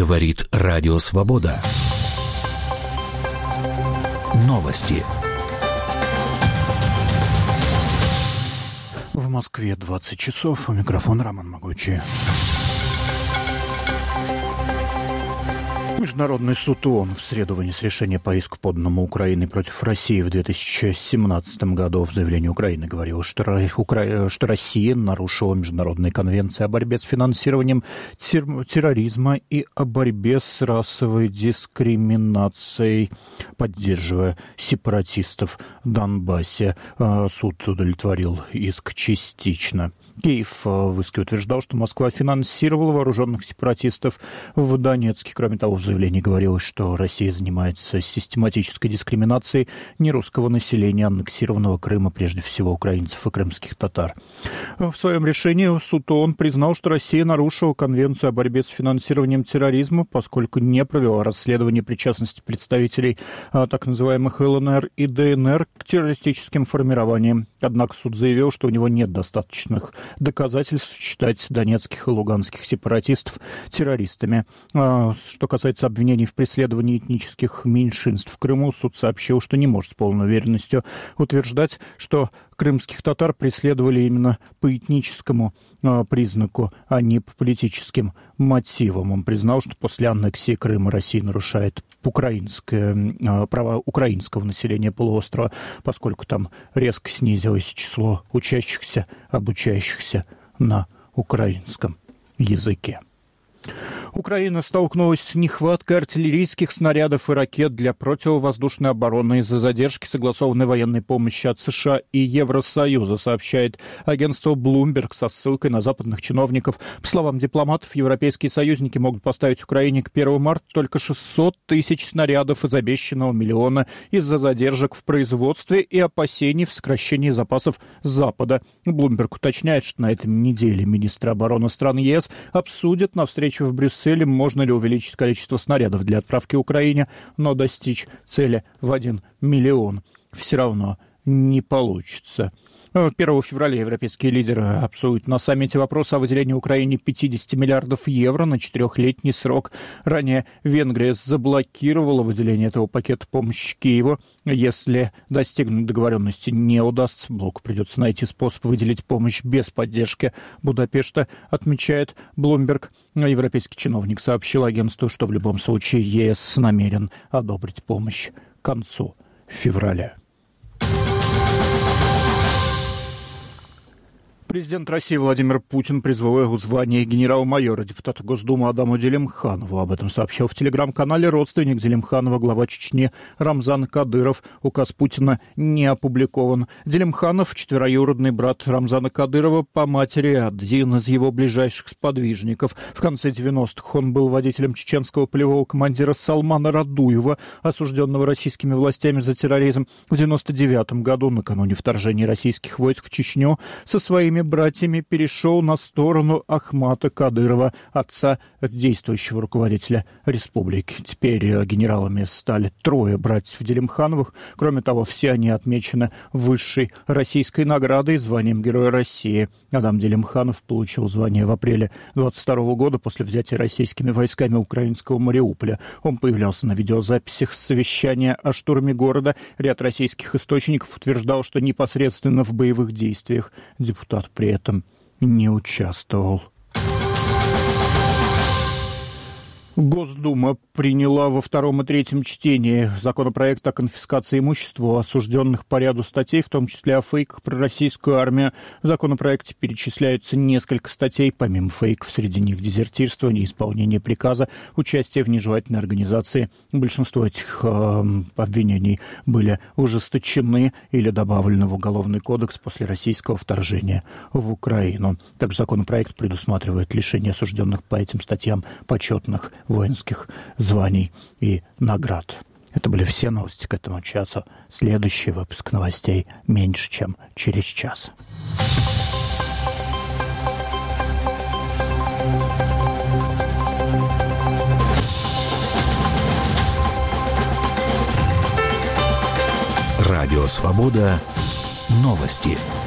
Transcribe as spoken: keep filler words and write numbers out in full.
Говорит Радио Свобода. Новости. В Москве двадцать часов. У микрофона Роман Могучий. Международный суд ООН в среду вынес решение по иску, поданному Украиной против России в две тысячи семнадцатом году. В заявлении Украины говорилось, что, Укра... что Россия нарушила международные конвенции о борьбе с финансированием тер... терроризма и о борьбе с расовой дискриминацией, поддерживая сепаратистов в Донбассе. Суд удовлетворил иск частично. Киев в иске утверждал, что Москва финансировала вооруженных сепаратистов в Донецке. Кроме того, в заявлении говорилось, что Россия занимается систематической дискриминацией нерусского населения аннексированного Крыма, прежде всего украинцев и крымских татар. В своем решении суд ООН признал, что Россия нарушила Конвенцию о борьбе с финансированием терроризма, поскольку не провела расследование причастности представителей так называемых ЛНР и ДНР к террористическим формированиям. Однако суд заявил, что у него нет достаточных доказательств считать донецких и луганских сепаратистов террористами. Что касается обвинений в преследовании этнических меньшинств в Крыму, суд сообщил, что не может с полной уверенностью утверждать, что крымских татар преследовали именно по этническому признаку, а не по политическим мотивам. Он признал, что после аннексии Крыма Россия нарушает украинское, права украинского населения полуострова, поскольку там резко снизилось число учащихся, обучающихся на украинском языке. Украина столкнулась с нехваткой артиллерийских снарядов и ракет для противовоздушной обороны из-за задержки согласованной военной помощи от США и Евросоюза, сообщает агентство Bloomberg со ссылкой на западных чиновников. По словам дипломатов, европейские союзники могут поставить Украине к первому марта только шестьсот тысяч снарядов из обещанного миллиона из-за задержек в производстве и опасений в сокращении запасов Запада. Bloomberg уточняет, что на этой неделе министры обороны стран ЕС обсудят на встрече в Брюсселе, можно ли увеличить количество снарядов для отправки Украине, но достичь цели в один миллион все равно не получится. первого февраля европейские лидеры обсудят на саммите вопрос о выделении Украине пятьдесят миллиардов евро на четырехлетний срок. Ранее Венгрия заблокировала выделение этого пакета помощи Киеву. Если достигнуть договоренности не удастся, блоку придется найти способ выделить помощь без поддержки Будапешта, отмечает Bloomberg. Европейский чиновник сообщил агентству, что в любом случае ЕС намерен одобрить помощь к концу февраля. Президент России Владимир Путин призвал в звание генерал-майора депутата Госдумы Адаму Делимханову. Об этом сообщил в телеграм-канале родственник Делимханова, глава Чечни Рамзан Кадыров. Указ Путина не опубликован. Делимханов, четвероюродный брат Рамзана Кадырова, по матери один из его ближайших сподвижников. В конце девяностых он был водителем чеченского полевого командира Салмана Радуева, осужденного российскими властями за терроризм. В девяносто девятом году, накануне вторжения российских войск в Чечню, со своими братьями перешел на сторону Ахмата Кадырова, отца действующего руководителя республики. Теперь генералами стали трое братьев Делимхановых. Кроме того, все они отмечены высшей российской наградой, званием Героя России. Адам Делимханов получил звание в апреле двадцать второго года после взятия российскими войсками украинского Мариуполя. Он появлялся на видеозаписях совещания о штурме города. Ряд российских источников утверждал, что непосредственно в боевых действиях депутат при этом не участвовал. Госдума приняла во втором и третьем чтении законопроект о конфискации имущества осужденных по ряду статей, в том числе о фейках про российскую армию. В законопроекте перечисляются несколько статей, помимо фейков, среди них дезертирство, неисполнение приказа, участие в нежелательной организации. Большинство этих э, обвинений были ужесточены или добавлены в Уголовный кодекс после российского вторжения в Украину. Также законопроект предусматривает лишение осужденных по этим статьям почетных воинских званий и наград. Это были все новости к этому часу. Следующий выпуск новостей меньше, чем через час. Радио Свобода. Новости.